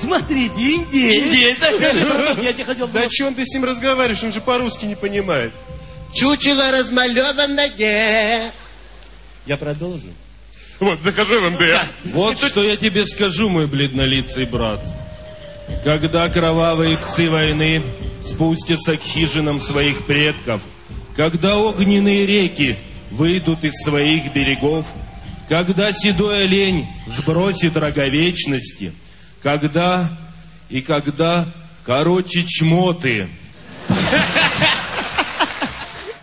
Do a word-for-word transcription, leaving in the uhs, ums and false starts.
Смотрите, индеец. Индеец. Я тебе хотел... Да о чем ты с ним разговариваешь? Он же по-русски не понимает. Чучело размалеванное. Я продолжу. Вот, захожу в эн дэ эр. Вот что я тебе скажу, мой бледнолицый брат. Когда кровавые псы войны спустятся к хижинам своих предков, когда огненные реки выйдут из своих берегов, когда седой олень сбросит рога вечности, когда и когда, короче, чмоты